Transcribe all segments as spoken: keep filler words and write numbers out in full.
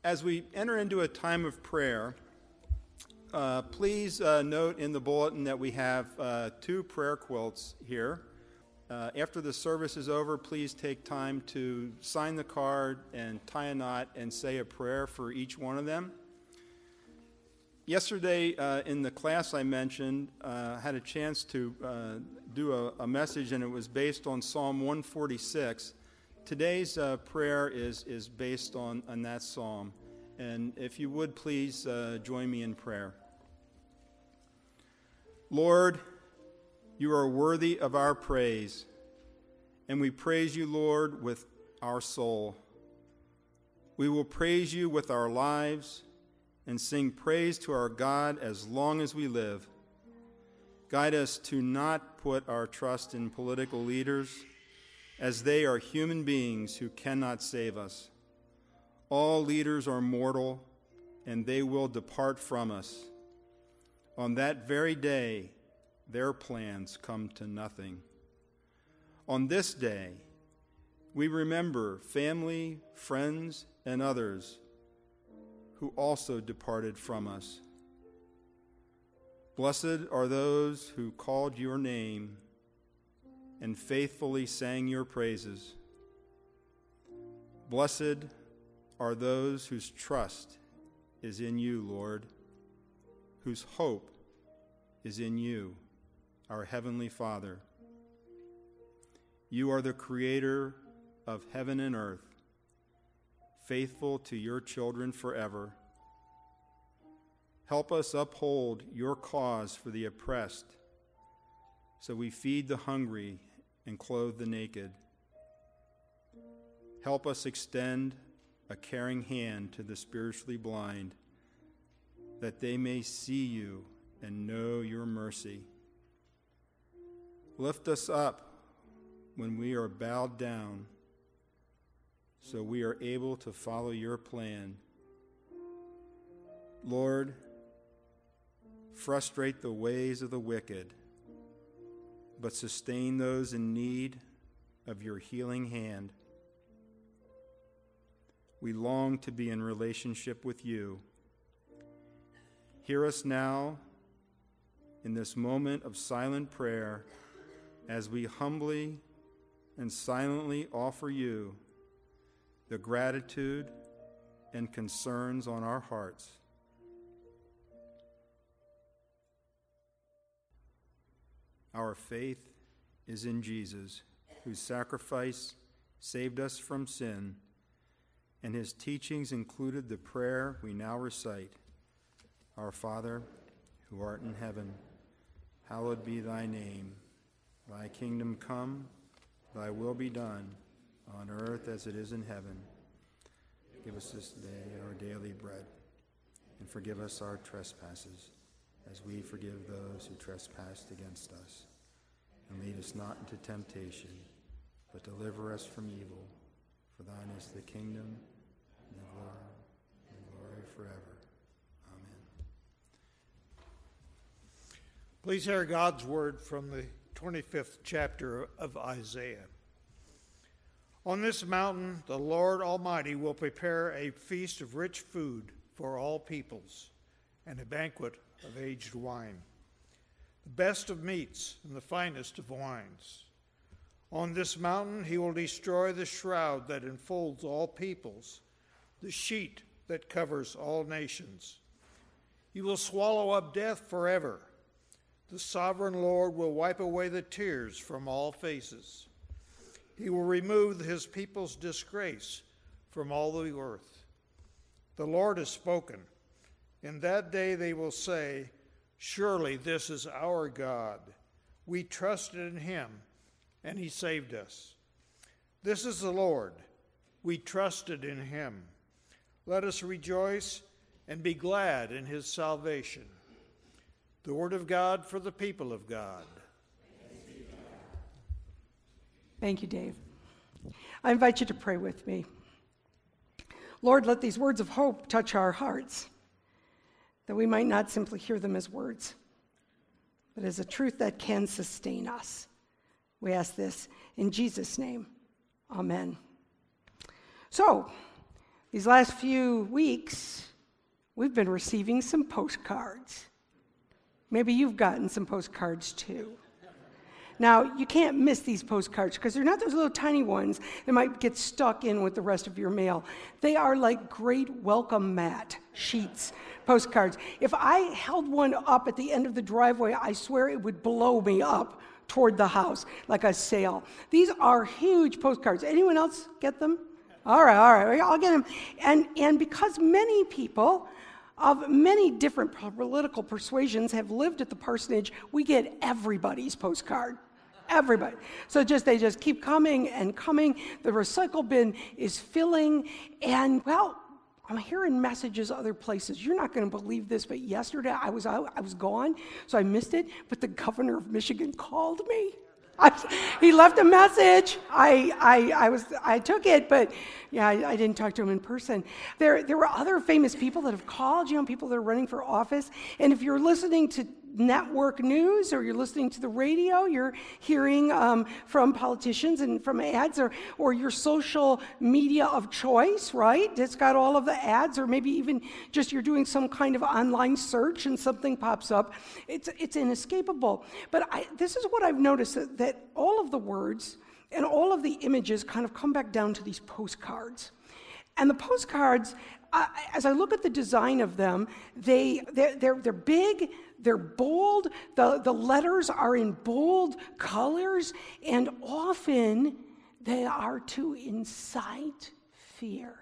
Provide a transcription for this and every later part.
As we enter into a time of prayer, uh, please uh, note in the bulletin that we have uh, two prayer quilts here. Uh, after the service is over, please take time to sign the card and tie a knot and say a prayer for each one of them. Yesterday uh, in the class I mentioned, I uh, had a chance to uh, do a, a message, and it was based on Psalm one forty-six. Today's uh, prayer is, is based on, on that psalm. And if you would, please uh, join me in prayer. Lord, you are worthy of our praise, and we praise you, Lord, with our soul. We will praise you with our lives and sing praise to our God as long as we live. Guide us to not put our trust in political leaders, as they are human beings who cannot save us. All leaders are mortal, and they will depart from us. On that very day, their plans come to nothing. On this day, we remember family, friends, and others who also departed from us. Blessed are those who called your name and faithfully sang your praises. Blessed are those whose trust is in you, Lord, whose hope is in you, our Heavenly Father. You are the creator of heaven and earth, faithful to your children forever. Help us uphold your cause for the oppressed, so we feed the hungry and clothe the naked. Help us extend a caring hand to the spiritually blind, that they may see you and know your mercy. Lift us up when we are bowed down, so we are able to follow your plan. Lord, frustrate the ways of the wicked, but sustain those in need of your healing hand. We long to be in relationship with you. Hear us now in this moment of silent prayer as we humbly and silently offer you the gratitude and concerns on our hearts. Our faith is in Jesus, whose sacrifice saved us from sin, and his teachings included the prayer we now recite. Our Father, who art in heaven, hallowed be thy name. Thy kingdom come, thy will be done, on earth as it is in heaven. Give us this day our daily bread, and forgive us our trespasses, as we forgive those who trespass against us. And lead us not into temptation, but deliver us from evil. For thine is the kingdom, and the glory, and the glory forever. Amen. Please hear God's word from the twenty-fifth chapter of Isaiah. On this mountain, the Lord Almighty will prepare a feast of rich food for all peoples, and a banquet of aged wine, the best of meats and the finest of wines. On this mountain he will destroy the shroud that enfolds all peoples, the sheet that covers all nations. He will swallow up death forever. The sovereign Lord will wipe away the tears from all faces. He will remove his people's disgrace from all the earth. The Lord has spoken. In that day they will say, surely this is our God. We trusted in him, and he saved us. This is the Lord. We trusted in him. Let us rejoice and be glad in his salvation. The word of God for the people of God. Thank you, Dave. I invite you to pray with me. Lord, let these words of hope touch our hearts, that we might not simply hear them as words, but as a truth that can sustain us. We ask this in Jesus' name. Amen. So, These last few weeks, we've been receiving some postcards. Maybe you've gotten some postcards too. Now, you can't miss these postcards because they're not those little tiny ones that might get stuck in with the rest of your mail. They are like great welcome mat sheets, postcards. If I held one up at the end of the driveway, I swear it would blow me up toward the house like a sail. These are huge postcards. Anyone else get them? All right, all right, I'll get them. And, and because many people of many different political persuasions have lived at the parsonage, we get everybody's postcard. Everybody. So just they just keep coming and coming. The recycle bin is filling. And, well, I'm hearing messages other places. You're not going to believe this, but yesterday I was out, I was gone, so I missed it. But the governor of Michigan called me. I, he left a message. I, I, I was, I took it, but yeah, I, I didn't talk to him in person. There, there were other famous people that have called, you know, people that are running for office. And if you're listening to network news or you're listening to the radio, you're hearing um, from politicians and from ads, or, or your social media of choice, right? It's got all of the ads, or maybe even just you're doing some kind of online search and something pops up. It's, it's inescapable. But I, this is what I've noticed, that, that all of the words and all of the images kind of come back down to these postcards. And the postcards, uh, as I look at the design of them, they, they're, they're, they're big, they're bold, the, the letters are in bold colors, and often they are to incite fear.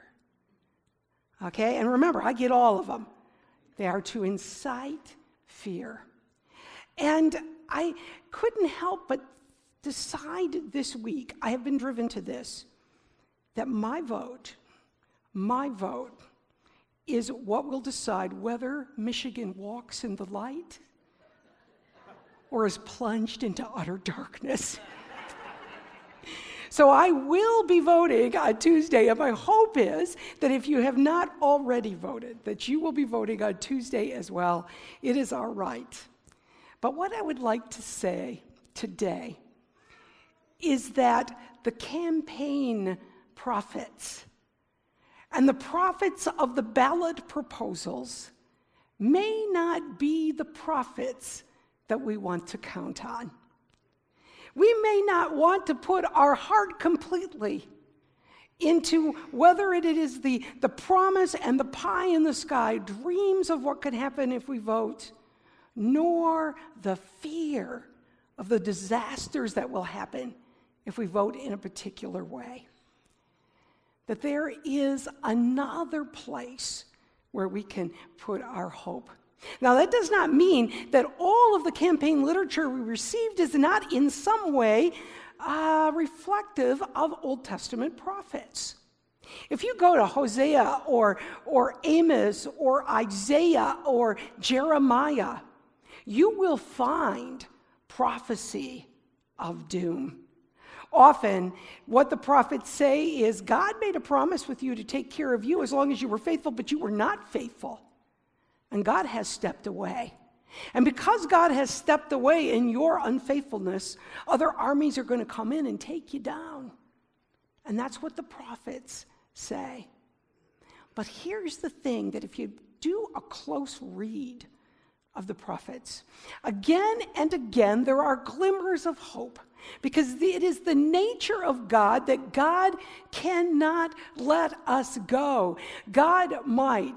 Okay, and remember, I get all of them. They are to incite fear. And I couldn't help but decide this week, I have been driven to this, that my vote, my vote, is what will decide whether Michigan walks in the light or is plunged into utter darkness. So I will be voting on Tuesday, and my hope is that if you have not already voted, that you will be voting on Tuesday as well. It is our right. But what I would like to say today is that the campaign prophets and the prophets of the ballot proposals may not be the prophets that we want to count on. We may not want to put our heart completely into whether it is the, the promise and the pie in the sky, dreams of what could happen if we vote, nor the fear of the disasters that will happen if we vote in a particular way. That there is another place where we can put our hope. Now, that does not mean that all of the campaign literature we received is not in some way uh, reflective of Old Testament prophets. If you go to Hosea or, or Amos or Isaiah or Jeremiah, you will find prophecy of doom. Often, what the prophets say is, God made a promise with you to take care of you as long as you were faithful, but you were not faithful. And God has stepped away. And because God has stepped away in your unfaithfulness, other armies are going to come in and take you down. And that's what the prophets say. But here's the thing, that if you do a close read of the prophets, again and again there are glimmers of hope. Because it is the nature of God that God cannot let us go. God might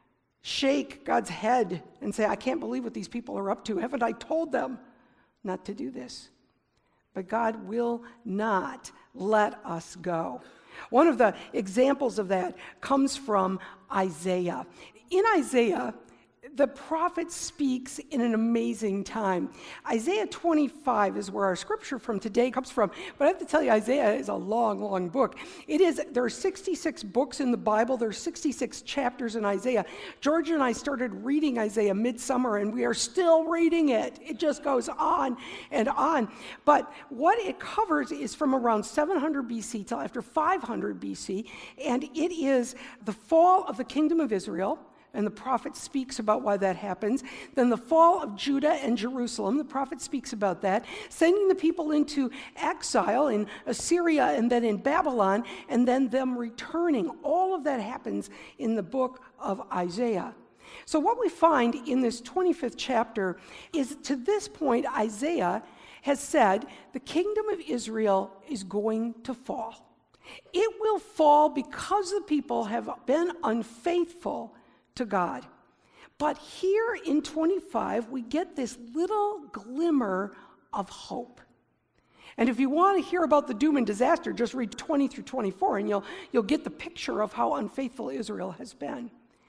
shake God's head and say, I can't believe what these people are up to. Haven't I told them not to do this? But God will not let us go. One of the examples of that comes from Isaiah. In Isaiah, the prophet speaks in an amazing time. Isaiah twenty-five is where our scripture from today comes from. But I have to tell you, Isaiah is a long, long book. It is. There are sixty-six books in the Bible. There are sixty-six chapters in Isaiah. George and I started reading Isaiah midsummer, and we are still reading it. It just goes on and on. But what it covers is from around seven hundred B C till after five hundred B C, and it is the fall of the kingdom of Israel and the prophet speaks about why that happens. Then the fall of Judah and Jerusalem, the prophet speaks about that. Sending the people into exile in Assyria and then in Babylon, and then them returning. All of that happens in the book of Isaiah. So what we find in this twenty-fifth chapter is, to this point, Isaiah has said the kingdom of Israel is going to fall. It will fall because the people have been unfaithful to God. But here in twenty-five, we get this little glimmer of hope. And if you want to hear about the doom and disaster, just read twenty through twenty-four, and you'll, you'll get the picture of how unfaithful Israel has been.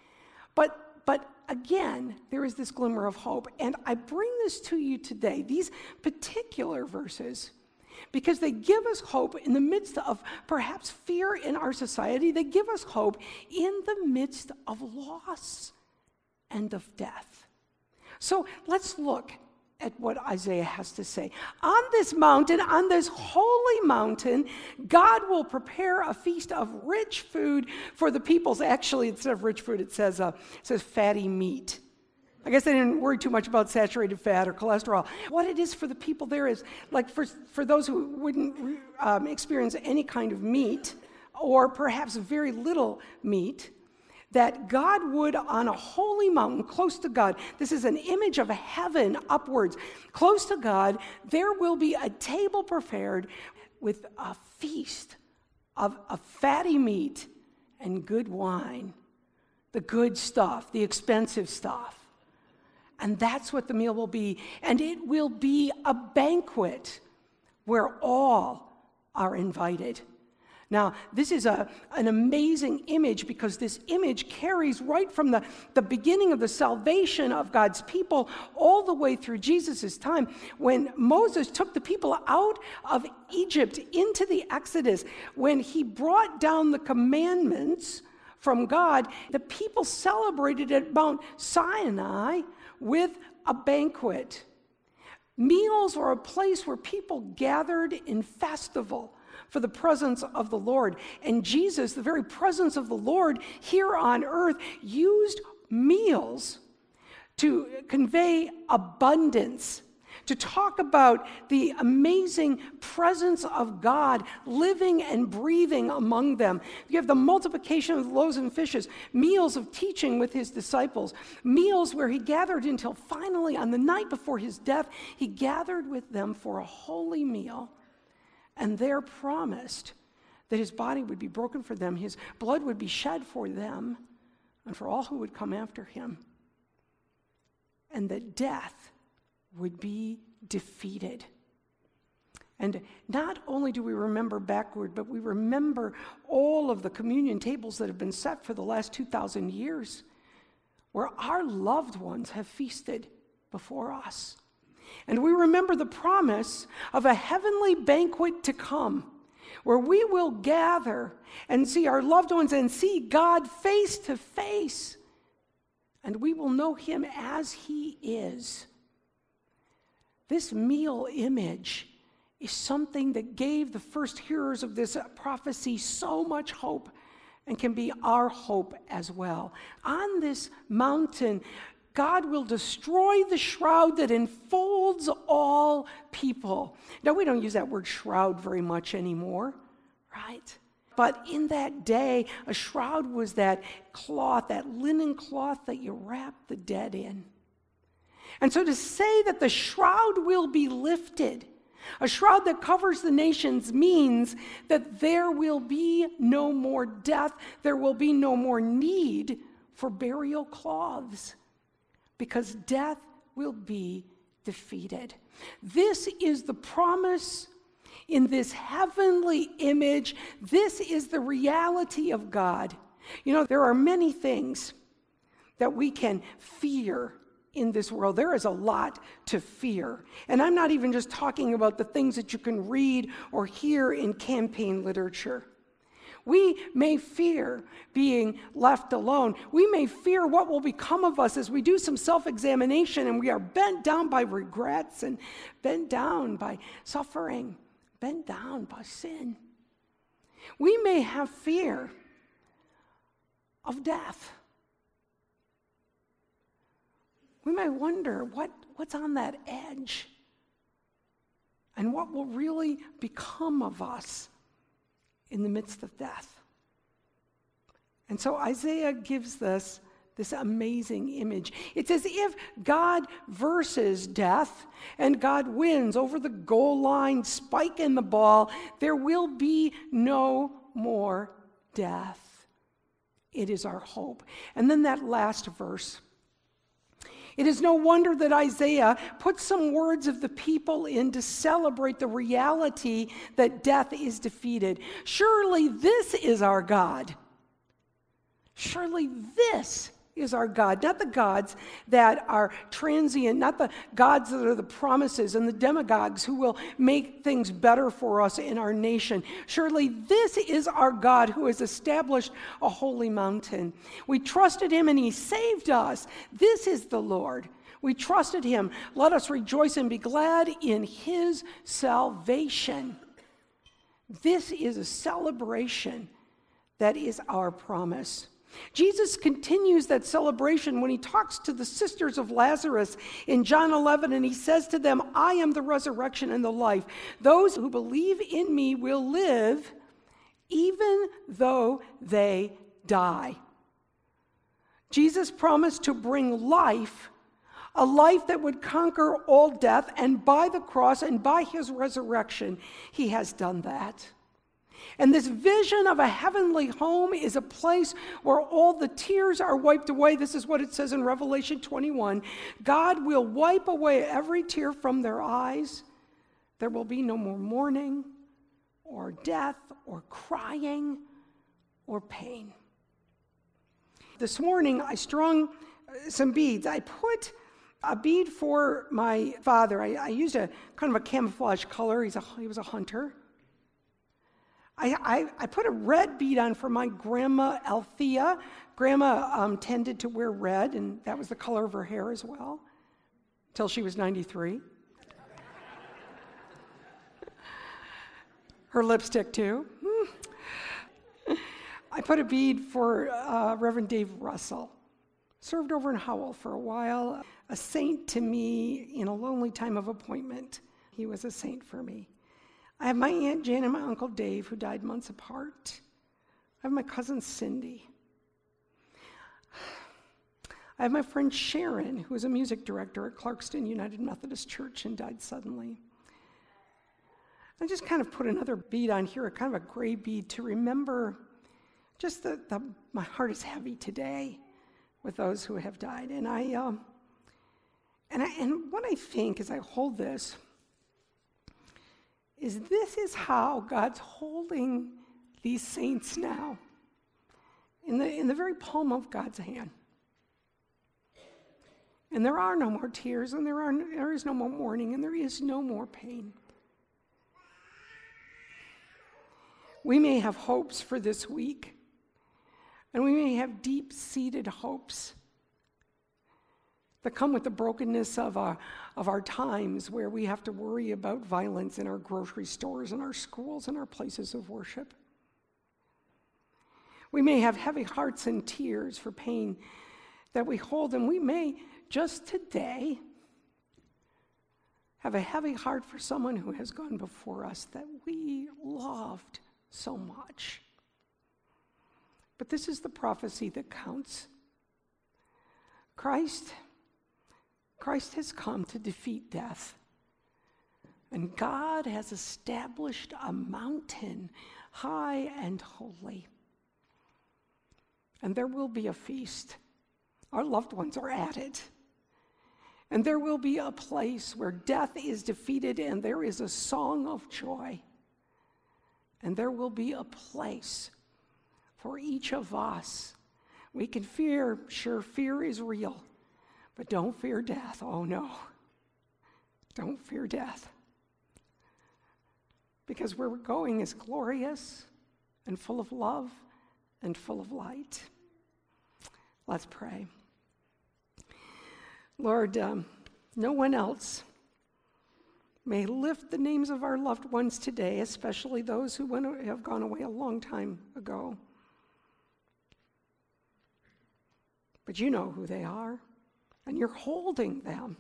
But, but again, there is this glimmer of hope. And I bring this to you today, these particular verses, because they give us hope in the midst of perhaps fear in our society. They give us hope in the midst of loss and of death. So let's look at what Isaiah has to say. On this mountain, on this holy mountain, God will prepare a feast of rich food for the peoples. Actually, instead of rich food, it says, uh, it says fatty meat. I guess they didn't worry too much about saturated fat or cholesterol. What it is for the people there is, like for, for those who wouldn't um, experience any kind of meat, or perhaps very little meat, that God would, on a holy mountain close to God, this is an image of heaven upwards, close to God, there will be a table prepared with a feast of, of fatty meat and good wine, the good stuff, the expensive stuff. And that's what the meal will be. And it will be a banquet where all are invited. Now, this is a, an amazing image, because this image carries right from the, the beginning of the salvation of God's people all the way through Jesus' time, when Moses took the people out of Egypt into the Exodus, when he brought down the commandments from God. The people celebrated at Mount Sinai with a banquet. Meals were a place where people gathered in festival for the presence of the Lord. And Jesus, the very presence of the Lord here on earth, used meals to convey abundance, to talk about the amazing presence of God living and breathing among them. You have the multiplication of the loaves and fishes, meals of teaching with his disciples, meals where he gathered until finally, on the night before his death, he gathered with them for a holy meal, and there promised that his body would be broken for them, his blood would be shed for them, and for all who would come after him, and that death would be defeated. And not only do we remember backward, but we remember all of the communion tables that have been set for the last two thousand years, where our loved ones have feasted before us. And we remember the promise of a heavenly banquet to come, where we will gather and see our loved ones and see God face to face, and we will know him as he is. This meal image is something that gave the first hearers of this prophecy so much hope, and can be our hope as well. On this mountain, God will destroy the shroud that enfolds all people. Now, we don't use that word shroud very much anymore, right? But in that day, a shroud was that cloth, that linen cloth that you wrap the dead in. And so to say that the shroud will be lifted, a shroud that covers the nations, means that there will be no more death, there will be no more need for burial cloths, because death will be defeated. This is the promise in this heavenly image. This is the reality of God. You know, there are many things that we can fear in this world. There is a lot to fear. And I'm not even just talking about the things that you can read or hear in campaign literature. We may fear being left alone. We may fear what will become of us as we do some self-examination and we are bent down by regrets and bent down by suffering, bent down by sin. We may have fear of death. we might wonder what, what's on that edge and what will really become of us in the midst of death. And so Isaiah gives us this amazing image. It's as if God versus death and God wins over the goal line, spike in the ball. There will be no more death. It is our hope. And then that last verse. It is no wonder that Isaiah put some words of the people in to celebrate the reality that death is defeated. Surely this is our God. Surely this is our God, not the gods that are transient, not the gods that are the promises and the demagogues who will make things better for us in our nation. Surely this is our God who has established a holy mountain. We trusted him and he saved us. This is the Lord. We trusted him. Let us rejoice and be glad in his salvation. This is a celebration that is our promise. Jesus continues that celebration when he talks to the sisters of Lazarus in John eleven, and he says to them, I am the resurrection and the life. Those who believe in me will live even though they die. Jesus promised to bring life, a life that would conquer all death, and by the cross and by his resurrection, he has done that. And this vision of a heavenly home is a place where all the tears are wiped away. This is what it says in Revelation twenty-one. God will wipe away every tear from their eyes. There will be no more mourning or death or crying or pain. This morning, I strung some beads. I put a bead for my father. I, I used a kind of a camouflage color. He's a, he was a hunter. I, I, I put a red bead on for my grandma Althea. Grandma um, tended to wear red, and that was the color of her hair as well, till she was ninety-three. Her lipstick, too. I put a bead for uh, Reverend Dave Russell. Served over in Howell for a while. A saint to me in a lonely time of appointment. He was a saint for me. I have my Aunt Jane and my Uncle Dave, who died months apart. I have my cousin Cindy. I have my friend Sharon, who was a music director at Clarkston United Methodist Church and died suddenly. I just kind of put another bead on here, a kind of a gray bead, to remember just that the, my heart is heavy today with those who have died. And I, um, and I, and what I think as I hold this is this is how God's holding these saints now, in the, in the very palm of God's hand. And there are no more tears, and there, are, there is no more mourning, and there is no more pain. We may have hopes for this week, and we may have deep-seated hopes that come with the brokenness of our, of our times, where we have to worry about violence in our grocery stores and our schools and our places of worship. We may have heavy hearts and tears for pain that we hold, and we may just today have a heavy heart for someone who has gone before us that we loved so much. But this is the prophecy that counts. Christ Christ has come to defeat death. And God has established a mountain high and holy. And there will be a feast. Our loved ones are at it. And there will be a place where death is defeated and there is a song of joy. And there will be a place for each of us. We can fear, sure, fear is real. But don't fear death. Oh, no. Don't fear death. Because where we're going is glorious and full of love and full of light. Let's pray. Lord, um, no one else may lift the names of our loved ones today, especially those who went, have gone away a long time ago. But you know who they are. and you're holding them.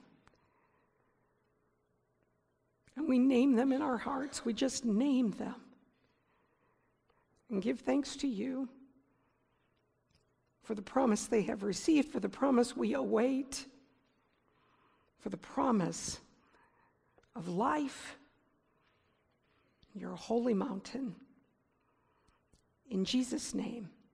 And we name them in our hearts. We just name them and give thanks to you for the promise they have received, for the promise we await, for the promise of life, your holy mountain. In Jesus' name.